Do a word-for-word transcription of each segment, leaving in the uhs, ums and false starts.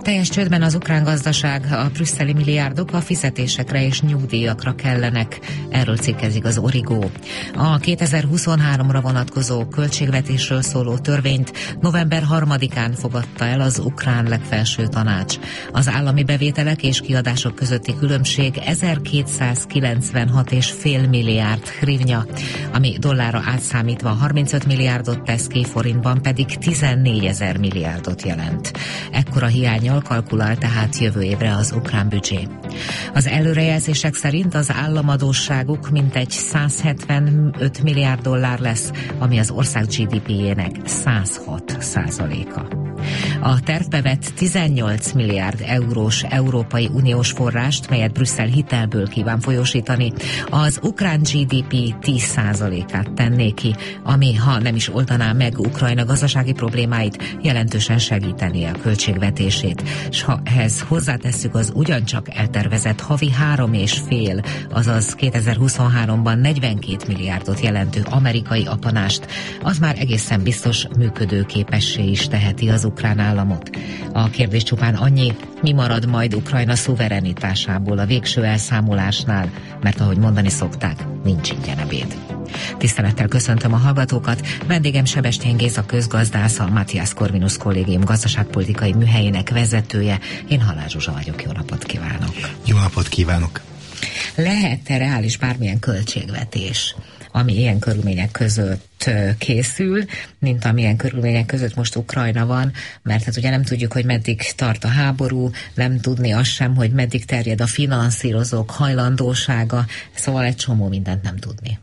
Teljes csődben az ukrán gazdaság, a brüsszeli milliárdok a fizetésekre és nyugdíjakra kellenek. Erről cikkezik az Origo. A kétezer-huszonháromra vonatkozó költségvetésről szóló törvényt november harmadikán fogadta el az ukrán legfelső tanács. Az állami bevételek és kiadások közötti különbség ezerkétszázkilencvenhat egész öt milliárd hrivnya, ami dollárra átszámítva harmincöt milliárdot tesz ki, forintban pedig tizennégyezer milliárdot jelent. Ekkora hiánnyal kalkulál tehát jövő évre az ukrán büdzsé. Az előrejelzések szerint az államadósságuk mintegy százhetvenöt milliárd dollár lesz, ami az ország gé dé pé-jének száz hat százaléka. A tervbe vett tizennyolc milliárd eurós Európai Uniós forrást, melyet Brüsszel hitelből kíván folyósítani, az ukrán gé dé pé tíz százalékát tenné ki, ami, ha nem is oldaná meg Ukrajna gazdasági problémáit, jelentősen segítené a költségvetését. S ha ehhez hozzátesszük az ugyancsak eltervezett havi három és fél, azaz kétezer-huszonháromban negyvenkét milliárdot jelentő amerikai apanást, az már egészen biztos működőképessé is teheti az ukrán államot. A kérdés csupán annyi, mi marad majd Ukrajna szuverenitásából a végső elszámolásnál, mert ahogy mondani szokták, nincs ingyen ebéd. Tisztelettel köszöntöm a hallgatókat, vendégem Sebestyén Géza közgazdász, a Matthias Corvinus Kollégium gazdaságpolitikai műhelyének vezetője. Én Halász Zsuzsa vagyok, jó napot kívánok! Jó napot kívánok! Lehet-e reális bármilyen költségvetés, ami ilyen körülmények között készül, mint amilyen körülmények között most Ukrajna van, mert hát ugye nem tudjuk, hogy meddig tart a háború, nem tudni azt sem, hogy meddig terjed a finanszírozók hajlandósága, szóval egy csomó mindent nem tudni.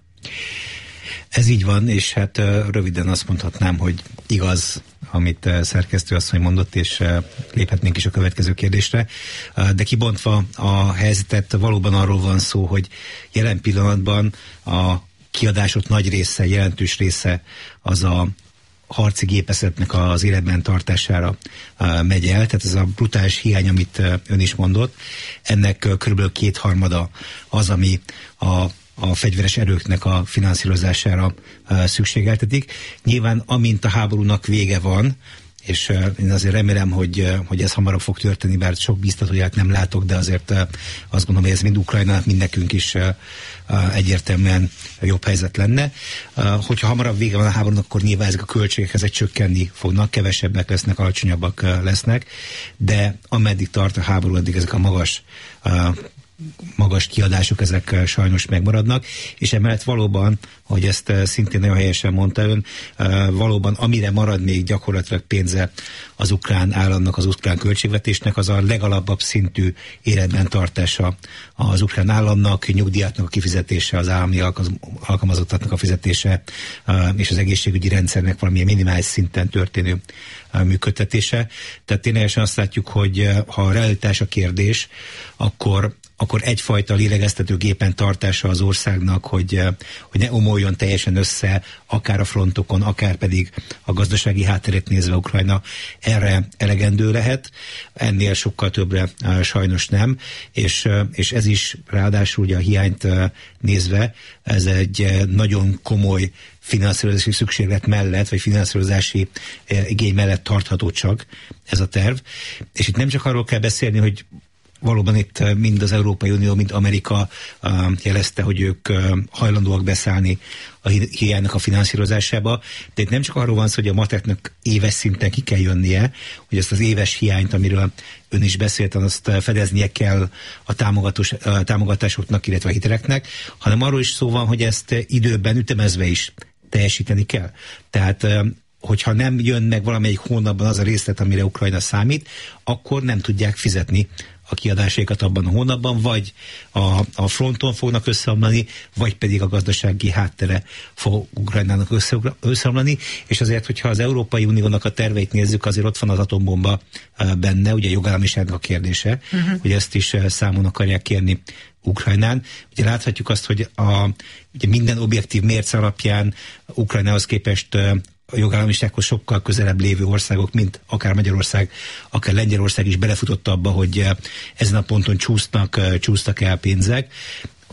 Ez így van, és hát röviden azt mondhatnám, hogy igaz, amit szerkesztő asszony mondott, és léphetnénk is a következő kérdésre. De kibontva a helyzetet, valóban arról van szó, hogy jelen pillanatban a kiadások nagy része, jelentős része az a harci gépeszetnek az életben tartására megy el, tehát ez a brutális hiány, amit ön is mondott, ennek körülbelül kétharmada az, ami a a fegyveres erőknek a finanszírozására uh, szükségeltetik. Nyilván amint a háborúnak vége van, és uh, én azért remélem, hogy, uh, hogy ez hamarabb fog történni, bár sok biztatóját nem látok, de azért uh, azt gondolom, hogy ez mind Ukrajnának, mind nekünk is uh, uh, egyértelműen jobb helyzet lenne. Uh, hogyha hamarabb vége van a háborúnak, akkor nyilván ezek a költségek ezek csökkenni fognak, kevesebbek lesznek, alacsonyabbak uh, lesznek, de ameddig tart a háború, addig ezek a magas uh, magas kiadások, ezek sajnos megmaradnak, és emellett valóban, hogy ezt szintén nagyon helyesen mondta ön, valóban amire marad még gyakorlatilag pénze az ukrán államnak, az ukrán költségvetésnek, az a legalapabb szintű életben tartása az ukrán államnak, nyugdíjaknak a kifizetése, az állami alkalmazottaknak a fizetése, és az egészségügyi rendszernek valamilyen minimális szinten történő működtetése. Tehát ténylegesen azt látjuk, hogy ha a realitás a kérdés, akkor akkor egyfajta lélegeztetőgépen tartása az országnak, hogy, hogy ne omoljon teljesen össze, akár a frontokon, akár pedig a gazdasági hátterét nézve Ukrajna, erre elegendő lehet, ennél sokkal többre sajnos nem, és, és ez is ráadásul ugye a hiányt nézve, ez egy nagyon komoly finanszírozási szükséglet mellett, vagy finanszírozási igény mellett tartható csak ez a terv. És itt nem csak arról kell beszélni, hogy valóban itt mind az Európai Unió, mind Amerika uh, jelezte, hogy ők uh, hajlandóak beszállni a hiánynak a finanszírozásába, de itt nem csak arról van szó, hogy a mateknak éves szinten ki kell jönnie, hogy ezt az éves hiányt, amiről ön is beszélt, azt fedeznie kell a támogatós, uh, támogatásoknak, illetve a hiteleknek, hanem arról is szó van, hogy ezt időben ütemezve is teljesíteni kell. Tehát uh, hogyha nem jön meg valamelyik hónapban az a részlet, amire Ukrajna számít, akkor nem tudják fizetni a kiadásaikat abban a hónapban, vagy a, a fronton fognak összeomlani, vagy pedig a gazdasági háttere fog Ukrajnának össze, összeomlani, és azért, hogyha az Európai Uniónak a terveit nézzük, azért ott van az atombomba benne, ugye a jogállamiságnak a kérdése, uh-huh. hogy ezt is számon akarják kérni Ukrajnán. Ugye láthatjuk azt, hogy a, ugye minden objektív mérce alapján Ukrajnához képest a jogállamisághoz sokkal közelebb lévő országok, mint akár Magyarország, akár Lengyelország is belefutott abba, hogy ezen a ponton csúsznak, csúsztak el pénzek.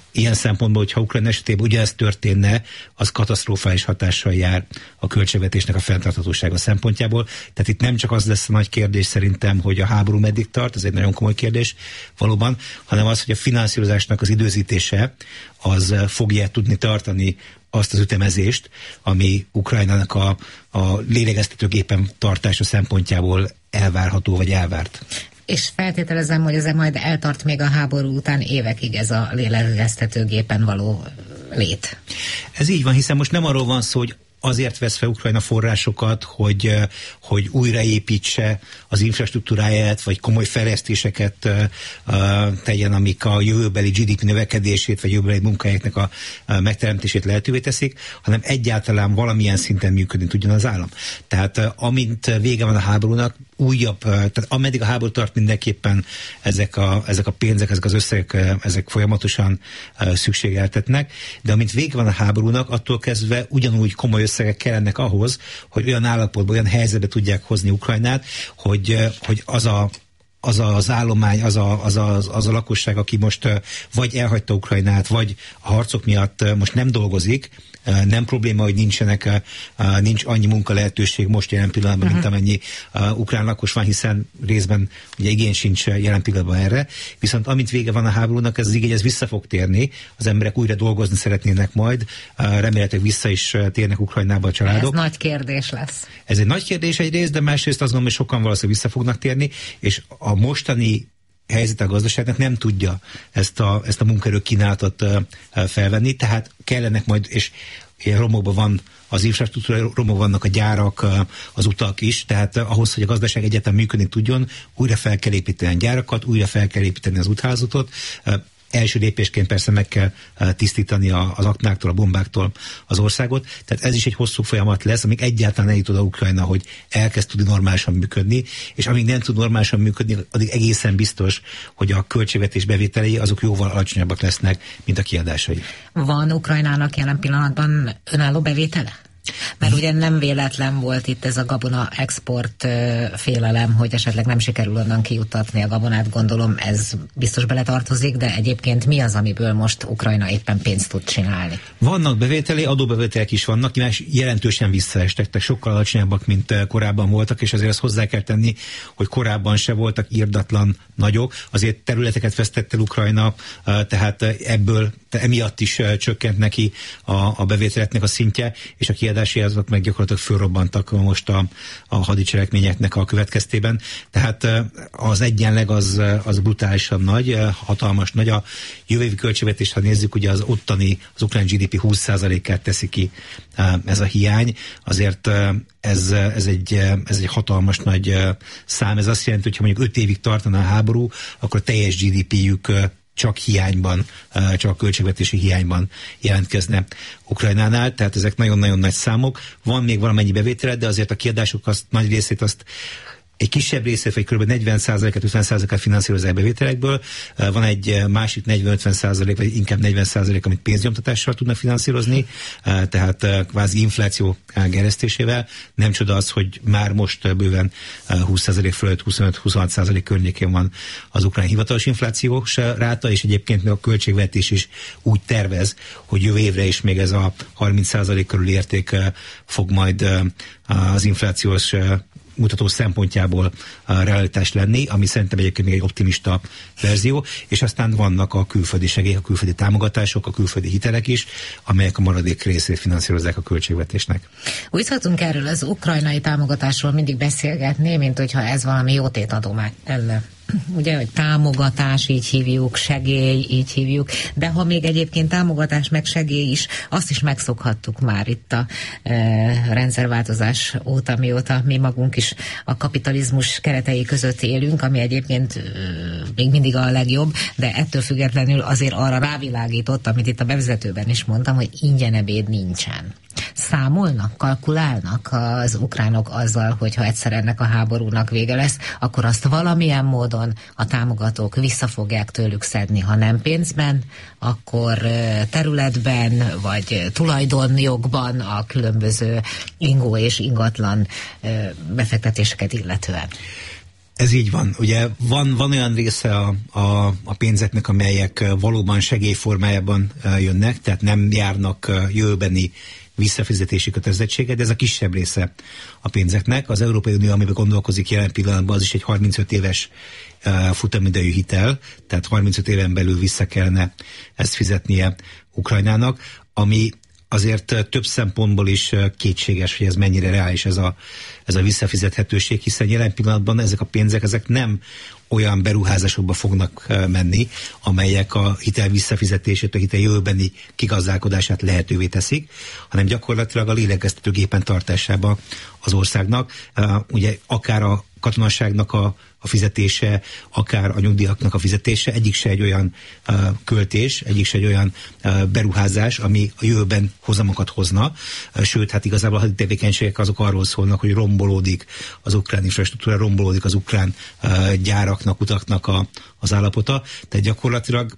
ilyen szempontból, hogyha Ukrajna esetében ugyanezt történne, az katasztrofális hatással jár a költségvetésnek a fenntarthatósága szempontjából. Tehát itt nem csak az lesz a nagy kérdés szerintem, hogy a háború meddig tart, ez egy nagyon komoly kérdés valóban, hanem az, hogy a finanszírozásnak az időzítése az fogja tudni tartani azt az ütemezést, ami Ukrajnának a, a lélegeztetőgépen tartása szempontjából elvárható vagy elvárt. És feltételezem, hogy ez majd eltart még a háború után évekig ez a lélegeztetőgépen való lét. Ez így van, hiszen most nem arról van szó, hogy azért vesz fel Ukrajna forrásokat, hogy, hogy újraépítse az infrastruktúráját, vagy komoly fejlesztéseket uh, tegyen, amik a jövőbeli gé dé pé növekedését, vagy jövőbeli munkájáknak a, a megteremtését lehetővé teszik, hanem egyáltalán valamilyen szinten működni tudjon az állam. Tehát uh, amint vége van a háborúnak, újabb, uh, tehát ameddig a háború tart, mindenképpen ezek a, ezek a pénzek, ezek az összegek, uh, ezek folyamatosan uh, szükségeltetnek, de amint vége van a háborúnak, attól kezdve ugyanúgy komoly összegek kellenek ahhoz, hogy olyan állapotban, olyan helyzetbe tudják hozni Ukrajnát, hogy, hogy az a az az állomány, az a, az, a, az a lakosság, aki most vagy elhagyta Ukrajnát, vagy a harcok miatt most nem dolgozik, nem probléma, hogy nincsenek, nincs annyi munka lehetőség most jelen pillanatban, uh-huh. mint amennyi ukrán lakos van, hiszen részben ugye igény sincs jelen pillanatban erre. Viszont amint vége van a háborúnak, ez az igény ez vissza fog térni, az emberek újra dolgozni szeretnének majd, remélhetőleg vissza is térnek Ukrajnába a családok. Ez nagy kérdés lesz. Ez egy nagy kérdés egyrészt, de másrészt azt gondolom, hogy sokan valószínűleg vissza fognak térni, és a mostani helyzet a gazdaságnak nem tudja ezt a, ezt a munkaerő kínálatot felvenni, tehát kellenek majd, és romokban van az infrastruktúra, romokban vannak a gyárak, az utak is, tehát ahhoz, hogy a gazdaság egyáltalán működni tudjon, újra fel kell építeni a gyárakat, újra fel kell építeni az úthálózatot. Első lépésként persze meg kell tisztítani az aknáktól, a bombáktól az országot. Tehát ez is egy hosszú folyamat lesz, amíg egyáltalán eljut oda Ukrajna, hogy elkezd tudni normálisan működni, és amíg nem tud normálisan működni, addig egészen biztos, hogy a költségvetés bevételei azok jóval alacsonyabbak lesznek, mint a kiadásai. Van Ukrajnának jelen pillanatban önálló bevétele? Mert ugye nem véletlen volt itt ez a gabona export félelem, hogy esetleg nem sikerül onnan kijutatni a gabonát, gondolom ez biztos beletartozik, de egyébként mi az, amiből most Ukrajna éppen pénzt tud csinálni? Vannak bevételei, adóbevételek is vannak, más jelentősen visszaestek, tehát sokkal alacsonyabbak, mint korábban voltak, és azért azt hozzá kell tenni, hogy korábban se voltak irdatlan nagyok, azért területeket vesztett el Ukrajna, tehát ebből de emiatt is uh, csökkent neki a, a bevételeknek a szintje, és a kiadási azok meg gyakorlatilag fölrobbantak most a, a hadicselekményeknek a következtében. Tehát uh, az egyenleg az, az brutálisan nagy, uh, hatalmas nagy. A jövő évi költségvetést, ha nézzük, ugye az ottani, az ukrán gé dé pé húsz százalékát teszi ki uh, ez a hiány. Azért uh, ez, ez, egy, ez egy hatalmas nagy uh, szám. Ez azt jelenti, hogy ha mondjuk öt évig tartana a háború, akkor a teljes gé dé péjük uh, csak hiányban, csak költségvetési hiányban jelentkezne Ukrajnánál, tehát ezek nagyon-nagyon nagy számok. Van még valamennyi bevétele, de azért a kiadások azt, nagy részét azt egy kisebb részét, vagy kb. negyven százalékot, ötven százalékot finanszírozzák bevételekből. Van egy másik negyven-ötven százalék, vagy inkább negyven százalék, amit pénznyomtatással tudnak finanszírozni, tehát kvázi infláció gerjesztésével. Nem csoda az, hogy már most bőven húsz százalék fölött, huszonöt-huszonhat százalék környékén van az ukrán hivatalos inflációs ráta, és egyébként még a költségvetés is úgy tervez, hogy jövő évre is még ez a harminc százalék körüli érték fog majd az inflációs mutató szempontjából a realitás lenni, ami szerintem egyébként még egy optimista verzió, és aztán vannak a külföldi segélyek, a külföldi támogatások, a külföldi hitelek is, amelyek a maradék részét finanszírozzák a költségvetésnek. Úgy szoktunk erről az ukrajnai támogatásról mindig beszélgetni, mint hogyha ez valami jótétadomány lenne. Ugye, hogy támogatás, így hívjuk, segély, így hívjuk, de ha még egyébként támogatás meg segély is, azt is megszokhattuk már itt a e, rendszerváltozás óta, mióta mi magunk is a kapitalizmus keretei között élünk, ami egyébként e, még mindig a legjobb, de ettől függetlenül azért arra rávilágított, amit itt a bevezetőben is mondtam, hogy ingyen ebéd nincsen. Számolnak, kalkulálnak az ukránok azzal, hogyha egyszer ennek a háborúnak vége lesz, akkor azt valamilyen módon a támogatók vissza fogják tőlük szedni, ha nem pénzben, akkor területben, vagy tulajdonjogban a különböző ingó és ingatlan befektetéseket illetően. Ez így van. Ugye van, van olyan része a, a, a pénzeknek, amelyek valóban segélyformájában jönnek, tehát nem járnak jövőbeni visszafizetési kötelezettséget, de ez a kisebb része a pénzeknek. Az Európai Unió, amiben gondolkozik jelen pillanatban, az is egy harmincöt éves uh, futamidejű hitel, tehát harmincöt éven belül vissza kellene ezt fizetnie Ukrajnának, ami azért több szempontból is kétséges, hogy ez mennyire reális ez a, ez a visszafizethetőség, hiszen jelen pillanatban ezek a pénzek, ezek nem olyan beruházásokba fognak menni, amelyek a hitel visszafizetését, a hitel jövőbeni kigazdálkodását lehetővé teszik, hanem gyakorlatilag a lélegeztetőgépen tartásába az országnak. Ugye akár a katonaságnak a, a fizetése, akár a nyugdíjaknak a fizetése, egyik se egy olyan uh, költés, egyik se egy olyan uh, beruházás, ami a jövőben hozamokat hozna. Uh, sőt, hát igazából a haditevékenységek azok arról szólnak, hogy rombolódik az ukrán infrastruktúra, rombolódik az ukrán uh, gyáraknak, utaknak a, az állapota. Tehát gyakorlatilag,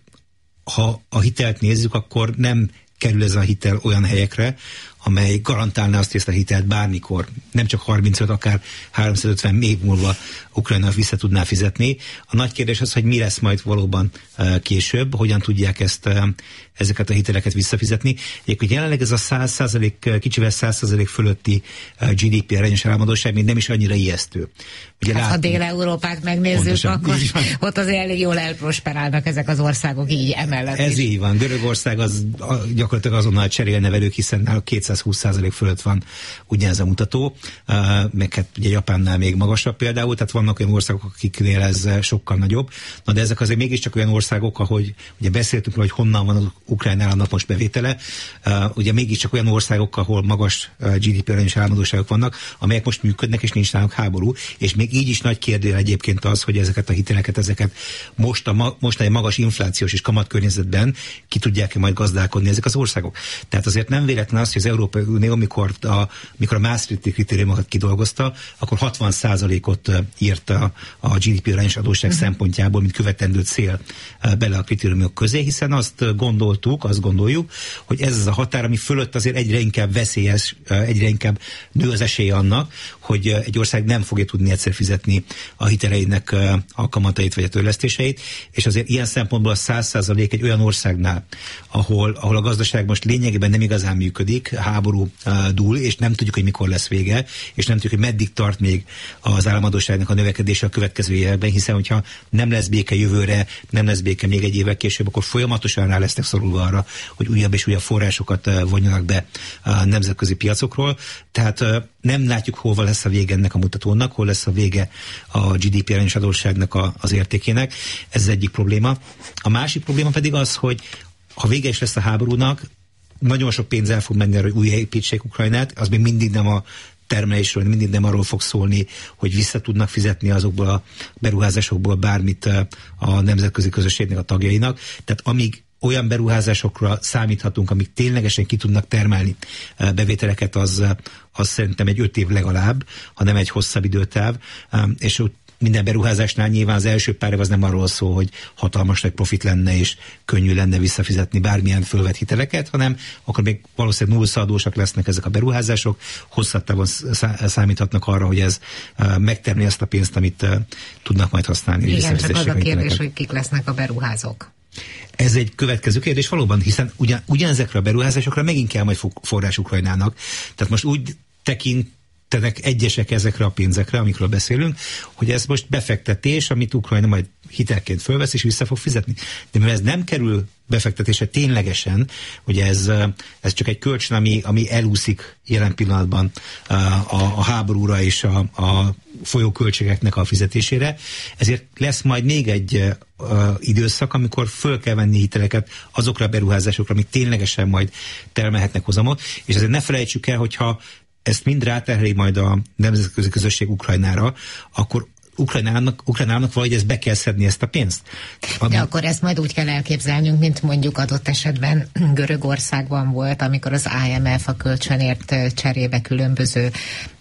ha a hitelt nézzük, akkor nem kerül ez a hitel olyan helyekre, amely garantálná azt, hogy ezt a hitelt bármikor, nem csak harmincöt, akár háromszázötven év múlva Ukrajna vissza tudná fizetni. A nagy kérdés az, hogy mi lesz majd valóban uh, később, hogyan tudják ezt, uh, ezeket a hiteleket visszafizetni. Egyébként jelenleg ez a száz százalék, kicsivel száz százalék fölötti uh, gé dé pé arányos államadósság még nem is annyira ijesztő. Ugye hát, látni, ha Dél-Európát megnézzük, pontosan, akkor ott azért elég jól elprosperálnak ezek az országok így emellett. Ez is. Így van. Görögország az a, gyakorlatilag azonnal cserélne velük, hiszen náluk kétszázhúsz százalék fölött van ugyanez a mutató, uh, meg hát ugye Japánnál még magasabb például, tehát vannak olyan országok, akiknél ez sokkal nagyobb. Na de ezek azért mégiscsak olyan országok, ahogy ugye beszéltünk, hogy honnan van az ukrán államnak most bevétele, uh, ugye mégiscsak olyan országok, ahol magas uh, gé dé pé arányos államadóságok vannak, amelyek most működnek, és nincs náluk háború, és még így is nagy kérdés egyébként az, hogy ezeket a hiteleket, ezeket most a ma, mostani magas inflációs és kamatkörnyezetben ki tudják-e majd gazdálkodni ezek az országok. Tehát azért nem véletlen az, hogy az Európai Unió, mikor a, mikor a Maastrichti kritériumokat kidolgozta, akkor hatvan százalékot írt a, a gé dé pé arányos adósság uh-huh. szempontjából, mint követendő cél bele a kritériumok közé, hiszen azt gondoltuk, azt gondoljuk, hogy ez az a határ, ami fölött azért egyre inkább veszélyes, egyre inkább nő az esély annak, hogy egy ország nem fogja tudni egyszer fizetni a hiteleinek a kamatait vagy a törlesztéseit, és azért ilyen szempontból a száz százalék egy olyan országnál, ahol, ahol a gazdaság most lényegében nem igazán működik, háború uh, dúl, és nem tudjuk, hogy mikor lesz vége, és nem tudjuk, hogy meddig tart még az államadósságnak a növekedése a következő években, hiszen hogyha nem lesz béke jövőre, nem lesz béke még egy évvel később, akkor folyamatosan rá lesznek szorulva arra, hogy újabb és újabb forrásokat uh, vonjanak be a nemzetközi piacokról. Tehát uh, nem látjuk, hova lesz a vége ennek a mutatónak, hol lesz a vége a gé dé pé arányos adósságnak a, az értékének. Ez az egyik probléma. A másik probléma pedig az, hogy ha vége is lesz a háborúnak, nagyon sok pénz el fog menni arra, hogy újjáépítsék Ukrajnát, az még mindig nem a termelésről, mindig nem arról fog szólni, hogy vissza tudnak fizetni azokból a beruházásokból bármit a nemzetközi közösségnek a tagjainak. Tehát amíg olyan beruházásokra számíthatunk, amik ténylegesen ki tudnak termelni bevételeket, az, az szerintem egy öt év legalább, hanem egy hosszabb időtáv, és ott minden beruházásnál nyilván az első pár év az nem arról szól, hogy hatalmas nagy profit lenne és könnyű lenne visszafizetni bármilyen fölvett hiteleket, hanem akkor még valószínűleg nullszadósak lesznek ezek a beruházások, hosszabb távon számíthatnak arra, hogy ez uh, megtermeli ezt a pénzt, amit uh, tudnak majd használni. Igen, csak az a kérdés, hogy kik lesznek a beruházók. Ez egy következő kérdés valóban, hiszen ugyan, ugyanezekre a beruházásokra megint kell majd forrás Ukrajnának. Tehát most úgy tekint tenek egyesek ezekre a pénzekre, amikről beszélünk, hogy ez most befektetés, amit Ukrajna majd hitelként fölvesz és vissza fog fizetni. De mivel ez nem kerül befektetése ténylegesen, ugye ez, ez csak egy kölcsön, ami, ami elúszik jelen pillanatban a, a háborúra és a, a folyóköltségeknek a fizetésére, ezért lesz majd még egy uh, időszak, amikor föl kell venni hiteleket azokra a beruházásokra, amik ténylegesen majd termelhetnek hozamot, és ezért ne felejtsük el, hogyha ezt mind ráterheli majd a nemzetközi közösség Ukrajnára, akkor Ukrajnának, Ukrajnának valahogy ezt be kell szedni, ezt a pénzt. Ami... De akkor ezt majd úgy kell elképzelnünk, mint mondjuk adott esetben Görögországban volt, amikor az i em ef a kölcsönért cserébe különböző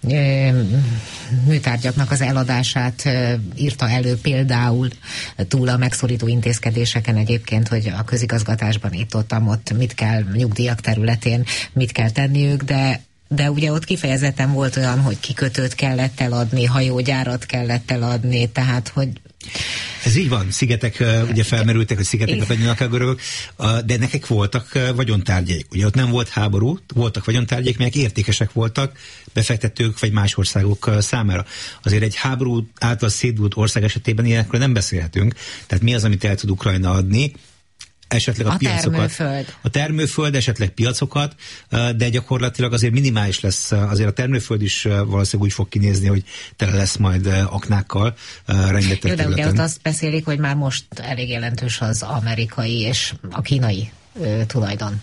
ö, műtárgyaknak az eladását ö, írta elő, például túl a megszorító intézkedéseken egyébként, hogy a közigazgatásban itt ott, ott mit kell nyugdíjak területén, mit kell tenniük, de de ugye ott kifejezetten volt olyan, hogy kikötőt kellett eladni, hajógyárat kellett eladni, tehát hogy... Ez így van, szigetek ugye felmerültek, hogy szigeteket adjanak el görögök, de nekik voltak vagyontárgyaik. Ugye ott nem volt háború, voltak vagyontárgyaik, melyek értékesek voltak befektetők vagy más országok számára. Azért egy háború által szétdult ország esetében ilyenekről nem beszélhetünk. Tehát mi az, amit el tud Ukrajna adni? Esetleg a, a piacokat. Termőföld. A termőföld, esetleg piacokat, de gyakorlatilag azért minimális lesz, azért a termőföld is valószínűleg úgy fog kinézni, hogy tele lesz majd aknákkal rengeteg Jó, de területen. ugye ott azt beszélik, hogy már most elég jelentős az amerikai és a kínai ö, tulajdon.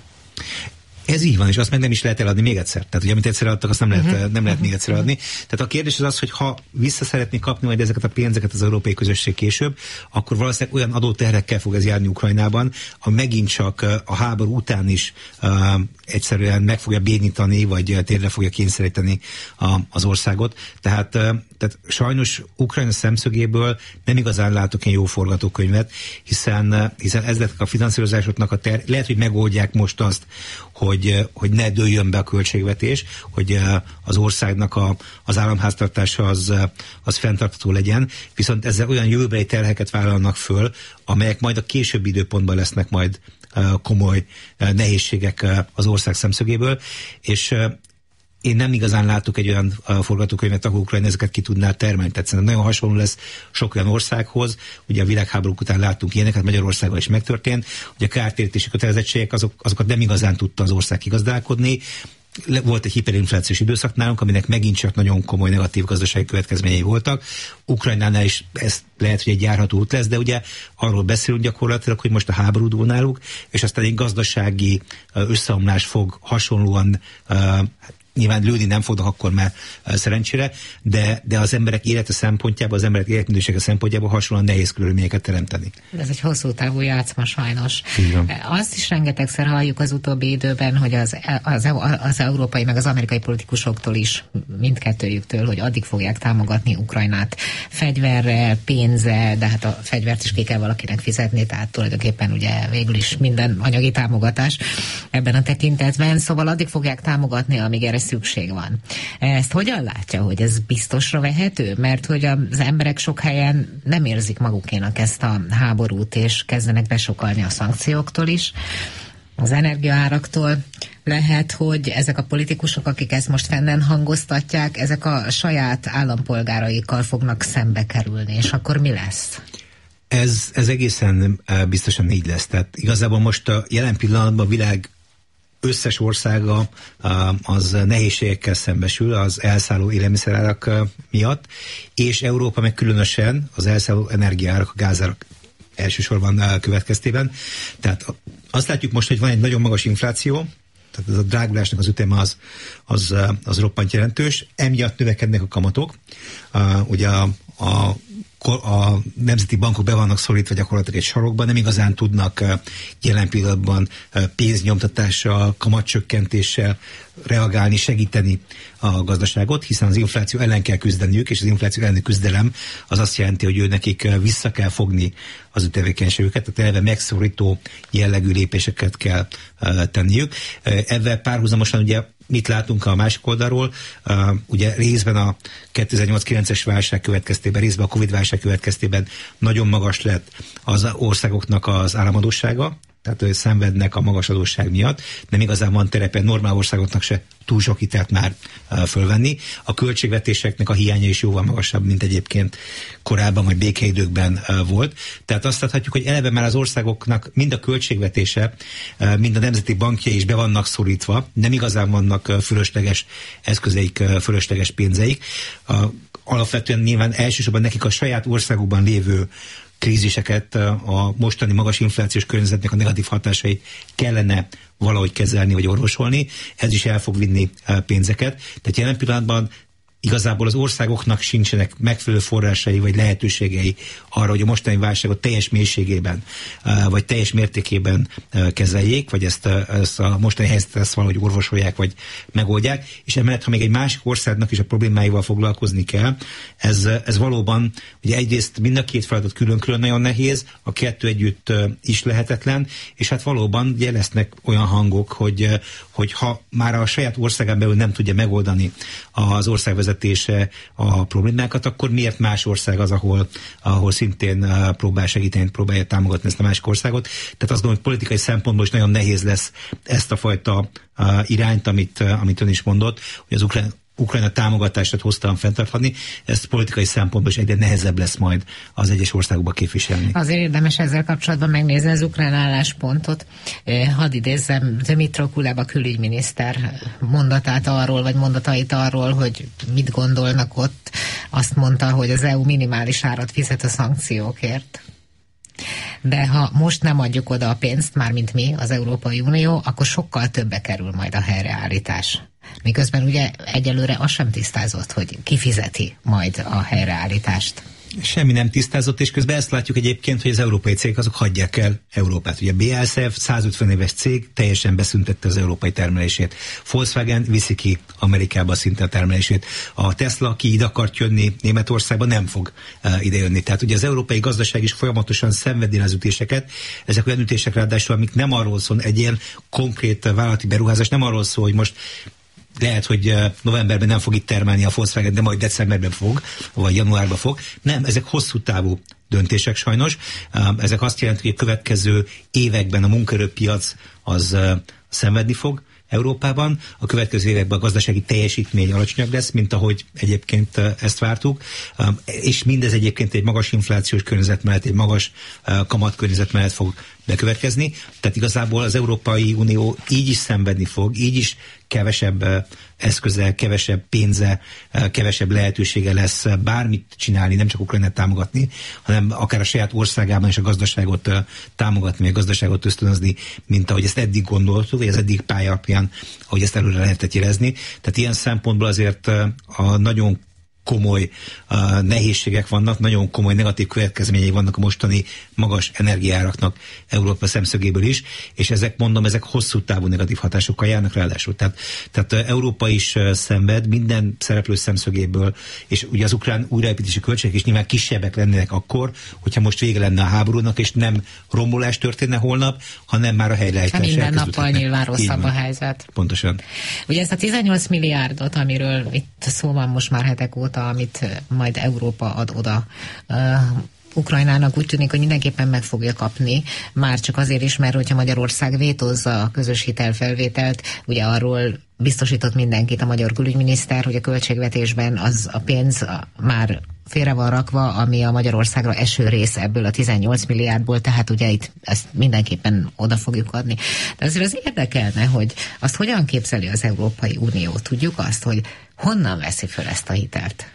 Ez így van, és azt meg nem is lehet eladni még egyszer. Tehát, hogy amit egyszer adtak, azt nem lehet, uh-huh. nem lehet még egyszer uh-huh. adni. Tehát a kérdés az az, hogy ha vissza szeretnék kapni majd ezeket a pénzeket az európai közösség később, akkor valószínűleg olyan adóterhekkel fog ez járni Ukrajnában, ami megint csak a háború után is uh, egyszerűen meg fogja bénítani, vagy térre fogja kényszeríteni a, az országot. Tehát, uh, tehát sajnos Ukrajna szemszögéből nem igazán látok én jó forgatókönyvet, hiszen, uh, hiszen ezek a finanszírozásoknak a ter... lehet, hogy megoldják most azt, hogy, hogy ne dőljön be a költségvetés, hogy az országnak a, az államháztartása az, az fenntartható legyen, viszont ezzel olyan jövőbeli terheket vállalnak föl, amelyek majd a későbbi időpontban lesznek majd komoly nehézségek az ország szemszögéből, és én nem igazán látok egy olyan forgatókönyvet, ahol Ukrajna ezeket ki tudná termelni. Tehát szerintem nagyon hasonló lesz sok olyan országhoz. Ugye a világháborúk után láttunk ilyeneket, Magyarországon is megtörtént, hogy a kártérítési kötelezettségek azok, azokat nem igazán tudta az ország kigazdálkodni. Volt egy hiperinflációs időszak nálunk, aminek megint csak nagyon komoly negatív gazdasági következményei voltak. Ukrajnánál is ez lehet, hogy egy járható út lesz, de ugye arról beszélünk gyakorlatilag, hogy most a háború dúl náluk, és aztán egy gazdasági összeomlás fog hasonlóan nyilván lőni nem fognak akkor már szerencsére, de, de az emberek élete szempontjából, az emberek életminősége szempontjából hasonlóan nehéz körülményeket teremteni. Ez egy hosszú távú játszma sajnos. Azt is rengetegszer halljuk az utóbbi időben, hogy az, az, az európai meg az amerikai politikusoktól is, mindkettőjüktől, hogy addig fogják támogatni Ukrajnát fegyverrel, pénzzel, de hát a fegyvert is ki kell valakinek fizetni, tehát tulajdonképpen ugye végül is minden anyagi támogatás ebben a tekintetben, szóval addig fogják támogatni, amíg erre szükség van. Ezt hogyan látja, hogy ez biztosra vehető? Mert hogy az emberek sok helyen nem érzik magukénak ezt a háborút, és kezdenek besokalni a szankcióktól is, az energiaáraktól. Lehet, hogy ezek a politikusok, akik ezt most fennen hangoztatják, ezek a saját állampolgáraikkal fognak szembe kerülni, és akkor mi lesz? Ez, ez egészen biztosan így lesz. Tehát igazából most a jelen pillanatban a világ összes országa az nehézségekkel szembesül az elszálló élelmiszerárak miatt, és Európa meg különösen az elszálló energiaárak, a gázárak elsősorban következtében. Tehát azt látjuk most, hogy van egy nagyon magas infláció, tehát ez a drágulásnak az üteme az, az, az roppant jelentős, emiatt növekednek a kamatok. Ugye a, a a nemzeti bankok be vannak szorítva gyakorlatilag egy sarokban, nem igazán tudnak jelen pillanatban pénznyomtatással, kamatcsökkentéssel reagálni, segíteni a gazdaságot, hiszen az infláció ellen kell küzdeniük, és az infláció elleni küzdelem az azt jelenti, hogy ő nekik vissza kell fogni az ő tevékenységüket, tehát eleve megszorító jellegű lépéseket kell tenniük. Ezzel párhuzamosan ugye mit látunk a másik oldalról? Uh, ugye részben a kétezer-nyolc kilences válság következtében, részben a Covid válság következtében nagyon magas lett az országoknak az államadóssága, tehát hogy szenvednek a magas adósság miatt, nem igazán van terepe normál országoknak se túl sok hitelt már uh, fölvenni. A költségvetéseknek a hiánya is jóval magasabb, mint egyébként korábban vagy békeidőkben uh, volt. Tehát azt láthatjuk, hogy eleve már az országoknak mind a költségvetése, uh, mind a nemzeti bankja is be vannak szorítva, nem igazán vannak uh, fölösleges eszközeik, uh, fölösleges pénzeik. Uh, alapvetően nyilván elsősorban nekik a saját országukban lévő kríziseket, a mostani magas inflációs környezetnek a negatív hatásait kellene valahogy kezelni vagy orvosolni, ez is el fog vinni pénzeket. Tehát jelen pillanatban igazából az országoknak sincsenek megfelelő forrásai vagy lehetőségei arra, hogy a mostani válságot teljes mélységében vagy teljes mértékében kezeljék, vagy ezt, ezt a mostani helyzetet ezt valahogy orvosolják, vagy megoldják, és emellett, ha még egy másik országnak is a problémáival foglalkozni kell, ez, ez valóban, ugye egyrészt mind a két feladat külön-külön nagyon nehéz, a kettő együtt is lehetetlen, és hát valóban ugye lesznek olyan hangok, hogy, hogy ha már a saját országán belül nem tudja megoldani az országvezetése a problémákat, akkor miért más ország az, ahol, ahol szintén próbál segíteni, próbálja támogatni ezt a másik országot. Tehát azt gondolom, hogy politikai szempontból is nagyon nehéz lesz ezt a fajta irányt, amit, amit ön is mondott, hogy az ukrán Ukrajna támogatását hoztam fenntartani, ezt politikai szempontból is egyre nehezebb lesz majd az egyes országokban képviselni. Azért érdemes ezzel kapcsolatban megnézni az ukrán álláspontot. Hadd idézzem Dmytro Kuleba külügyminiszter mondatát arról, vagy mondatait arról, hogy mit gondolnak ott. Azt mondta, hogy az é u minimális árat fizet a szankciókért. De ha most nem adjuk oda a pénzt, mármint mi, az Európai Unió, akkor sokkal többe kerül majd a helyreállítás. Miközben ugye egyelőre az sem tisztázott, hogy ki fizeti majd a helyreállítást. Semmi nem tisztázott, és közben ezt látjuk egyébként, hogy az európai cégek azok hagyják el Európát. Ugye bé á es ef százötven éves cég teljesen beszüntette az európai termelését. Volkswagen viszi ki Amerikába szinte a termelését. A Tesla, aki ide akart jönni Németországba, nem fog uh, ide jönni. Tehát ugye az európai gazdaság is folyamatosan szenvedi az ütéseket. Ezek olyan ütések ráadásul, amik nem arról szól, egy ilyen konkrét vállalati beruházás nem arról szól, hogy most lehet, hogy novemberben nem fog itt termelni a Volkswagen, de majd decemberben fog, vagy januárban fog. Nem, ezek hosszú távú döntések sajnos. Ezek azt jelenti, hogy a következő években a munkaerőpiac az szenvedni fog Európában. A következő években a gazdasági teljesítmény alacsonyabb lesz, mint ahogy egyébként ezt vártuk, és mindez egyébként egy magas inflációs környezet mellett, egy magas kamat környezet mellett fog bekövetkezni. Tehát igazából az Európai Unió így is szenvedni fog, így is kevesebb eszköze, kevesebb pénze, kevesebb lehetősége lesz bármit csinálni, nem csak Ukrajnát támogatni, hanem akár a saját országában is a gazdaságot támogatni, a gazdaságot ösztönözni, mint ahogy ezt eddig gondoltuk, vagy az eddig pálya alapján, ahogy ezt előre lehetett jelezni. Tehát ilyen szempontból azért a nagyon komoly uh, nehézségek vannak, nagyon komoly negatív következményei vannak a mostani magas energiáraknak Európa szemszögéből is, és ezek, mondom, ezek hosszú távú negatív hatásokkal járnak ráadásul. Tehát, tehát uh, Európa is uh, szenved minden szereplő szemszögéből, és ugye az ukrán újraépítési költségek is nyilván kisebbek lennének akkor, hogyha most vége lenne a háborúnak, és nem rombolás történne holnap, hanem már a helyreállítás elkezdődhetne. Minden nappal nyilván rosszabb a helyzet. Pontosan. Ugye ezt a tizennyolc milliárdot, amiről itt szó van most már hetek óta, amit majd Európa ad oda uh, Ukrajnának, úgy tűnik, hogy mindenképpen meg fogja kapni, már csak azért is, mert hogyha Magyarország vétózza a közös hitelfelvételt, ugye arról biztosított mindenkit a magyar külügyminiszter, hogy a költségvetésben az a pénz már félre van rakva, ami a Magyarországra eső rész ebből a tizennyolc milliárdból, tehát ugye itt ezt mindenképpen oda fogjuk adni. De azért az érdekelne, hogy azt hogyan képzeli az Európai Unió. Tudjuk azt, hogy honnan veszi föl ezt a hitelt?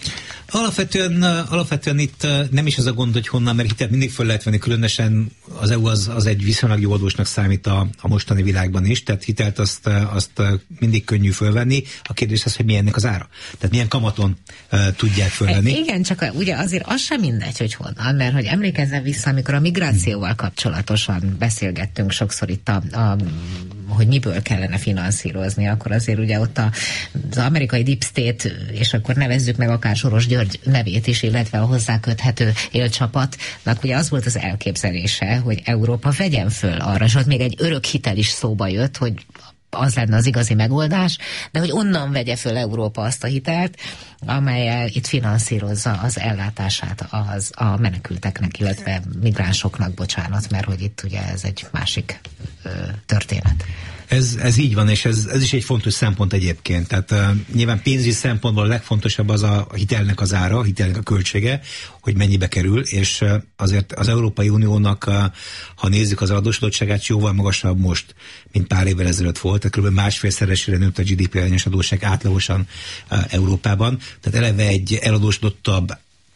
Alapvetően, alapvetően itt nem is az a gond, hogy honnan, mert hitelt mindig föl lehet venni, különösen az é u az, az egy viszonylag jó adósnak számít a, a mostani világban is, tehát hitelt azt, azt mindig könnyű fölvenni. A kérdés az, hogy mi ennek az ára. Tehát milyen kamaton uh, tudják fölvenni. Igen, csak ugye azért az sem mindegy, hogy honnan, mert hogy emlékezzen vissza, amikor a migrációval kapcsolatosan beszélgettünk sokszor itt, a, a, hogy miből kellene finanszírozni, akkor azért ugye ott a, az amerikai Deep State, és akkor nevezzük meg akár Soros György nevét is, illetve a hozzá köthető élcsapatnak ugye az volt az elképzelése, hogy Európa vegyen föl arra, és ott még egy örök hitel is szóba jött, hogy az lenne az igazi megoldás, de hogy onnan vegye föl Európa azt a hitelt, amellyel itt finanszírozza az ellátását az a menekülteknek, illetve migránsoknak, bocsánat, mert hogy itt ugye ez egy másik ö, történet. Ez, ez így van, és ez, ez is egy fontos szempont egyébként. Tehát uh, nyilván pénzügyi szempontból a legfontosabb az a hitelnek az ára, a hitelnek a költsége, hogy mennyibe kerül, és uh, azért az Európai Uniónak, uh, ha nézzük az adósodottságát, jóval magasabb most, mint pár évvel ezelőtt volt, tehát kb. másfélszeresére nőtt a gé dé pé arányos adósság átlagosan uh, Európában. Tehát eleve egy eladósodottabb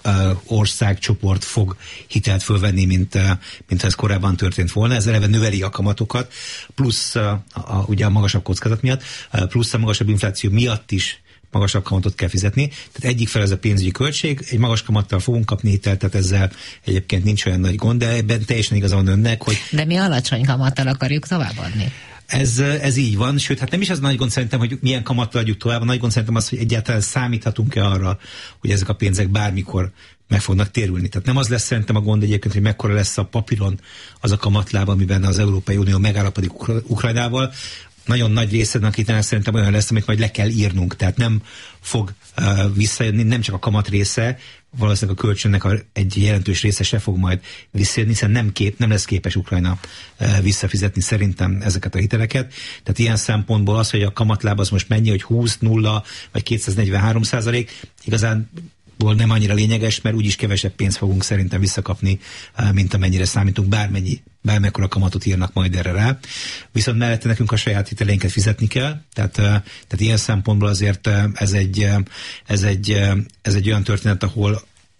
országcsoport fog hitelt fölvenni, mint, mint ha ez korábban történt volna. Ez eleve növeli a kamatokat, plusz a, a, ugye a magasabb kockázat miatt, plusz a magasabb infláció miatt is magasabb kamatot kell fizetni. Tehát egyik fel ez a pénzügyi költség, egy magas kamattal fogunk kapni hitelt, tehát ezzel egyébként nincs olyan nagy gond, de ebben teljesen igaza van önnek, hogy... De mi alacsony kamattal akarjuk továbbadni? Ez, ez így van, sőt, hát nem is az nagy gond szerintem, hogy milyen kamattal adjuk tovább, a nagy gond szerintem az, hogy egyáltalán számíthatunk-e arra, hogy ezek a pénzek bármikor meg fognak térülni. Tehát nem az lesz szerintem a gond egyébként, hogy mekkora lesz a papíron az a kamatláb, amiben az Európai Unió megállapodik Ukra- Ukrajnával. Nagyon nagy részednek itt szerintem olyan lesz, amit majd le kell írnunk, tehát nem fog uh, visszajönni, nem csak a kamat része, valószínűleg a kölcsönnek a, egy jelentős része se fog majd visszajönni, hiszen nem, kép, nem lesz képes Ukrajna uh, visszafizetni szerintem ezeket a hiteleket. Tehát ilyen szempontból az, hogy a kamatláb az most mennyi, hogy húsz, nulla vagy kétszáznegyvenhárom százalék, igazán nem annyira lényeges, mert úgyis kevesebb pénzt fogunk szerintem visszakapni, mint amennyire számítunk, bármennyi, bármekkora kamatot írnak majd erre rá. Viszont mellette nekünk a saját hiteleinket fizetni kell, tehát, tehát ilyen szempontból azért ez egy, ez egy, ez egy olyan történet, ahol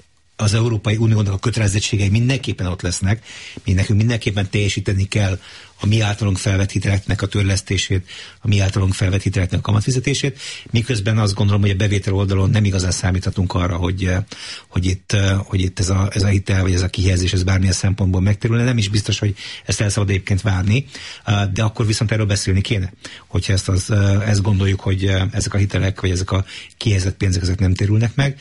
az Európai Uniónak a kötelezettségei mindenképpen ott lesznek, mi nekünk mindenképpen teljesíteni kell a mi általunk felvett hiteleknek a törlesztését, a mi általunk felvett hiteleknek a kamatfizetését, miközben azt gondolom, hogy a bevétel oldalon nem igazán számíthatunk arra, hogy, hogy itt, hogy itt ez, a, ez a hitel, vagy ez a kihelyezés, ez bármilyen szempontból megtérülne. Nem is biztos, hogy ezt el szabad egyébként várni, de akkor viszont erről beszélni kéne, hogyha ezt, az, ezt gondoljuk, hogy ezek a hitelek, vagy ezek a kihelyezett pénzek, ezek nem térülnek meg.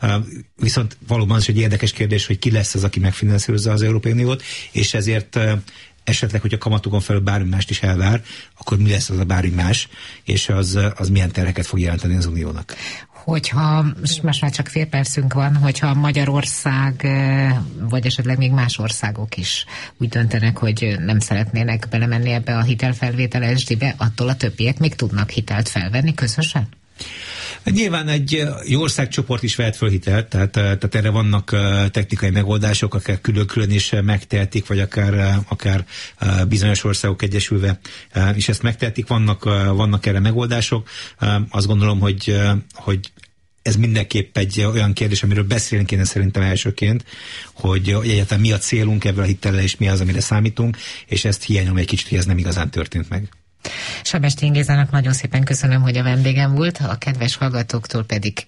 Viszont valóban az egy érdekes kérdés, hogy ki lesz az, aki megfinanszírozza az Európai Uniót, és ezért esetleg, hogyha kamatokon felül bármi mást is elvár, akkor mi lesz az a bármi más, és az, az milyen terheket fog jelenteni az Uniónak. Hogyha, most már csak fél percünk van, hogyha Magyarország, vagy esetleg még más országok is úgy döntenek, hogy nem szeretnének belemenni ebbe a hitelfelvétel esdbe, attól a többiek még tudnak hitelt felvenni közösen? Nyilván egy jó országcsoport is vehet föl hitelt, tehát, tehát erre vannak technikai megoldások, akár külön-külön is megtehetik, vagy akár, akár bizonyos országok egyesülve is ezt megtehetik. Vannak, vannak erre megoldások. Azt gondolom, hogy, hogy ez mindenképp egy olyan kérdés, amiről beszélni kéne szerintem elsőként, hogy egyáltalán mi a célunk ebből a hitellel, és mi az, amire számítunk, és ezt hiányolom egy kicsit, hogy ez nem igazán történt meg. Sebestyén Gézának nagyon szépen köszönöm, hogy a vendégem volt, a kedves hallgatóktól pedig